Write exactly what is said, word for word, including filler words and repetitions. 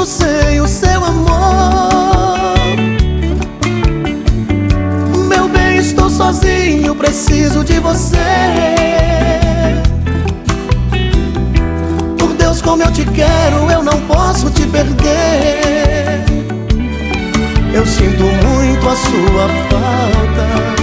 sem o seu amor. Meu bem, estou sozinho, preciso de você. Por Deus, como eu te quero, eu não posso te perder. Eu sinto muito a sua falta.